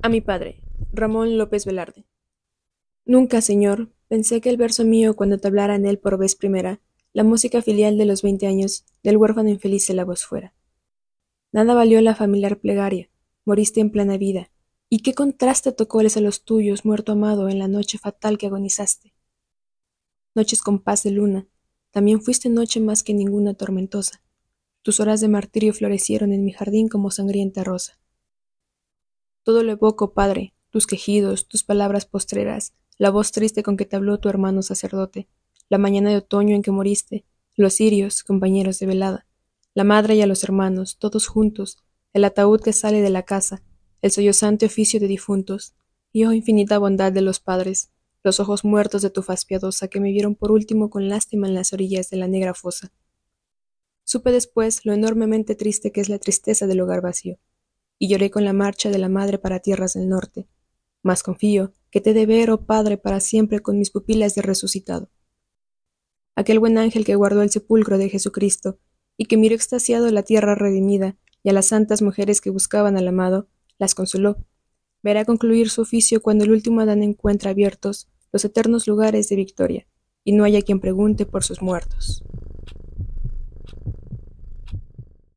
A mi padre, Ramón López Velarde. Nunca, señor, pensé que el verso mío cuando te hablara en él por vez primera, la música filial de los 20 años, del huérfano infeliz de la voz fuera. Nada valió la familiar plegaria, moriste en plena vida, y qué contraste tocóles a los tuyos, muerto amado, en la noche fatal que agonizaste. Noches con paz de luna, también fuiste noche más que ninguna tormentosa. Tus horas de martirio florecieron en mi jardín como sangrienta rosa. Todo lo evoco, padre, tus quejidos, tus palabras postreras, la voz triste con que te habló tu hermano sacerdote, la mañana de otoño en que moriste, los cirios, compañeros de velada, la madre y a los hermanos, todos juntos, el ataúd que sale de la casa, el sollozante oficio de difuntos, y oh infinita bondad de los padres, los ojos muertos de tu faz piadosa que me vieron por último con lástima en las orillas de la negra fosa. Supe después lo enormemente triste que es la tristeza del hogar vacío, y lloré con la marcha de la madre para tierras del norte. Mas confío que te he de ver, oh Padre, para siempre con mis pupilas de resucitado. Aquel buen ángel que guardó el sepulcro de Jesucristo, y que miró extasiado la tierra redimida, y a las santas mujeres que buscaban al amado, las consoló. Verá concluir su oficio cuando el último Adán encuentra abiertos los eternos lugares de victoria, y no haya quien pregunte por sus muertos.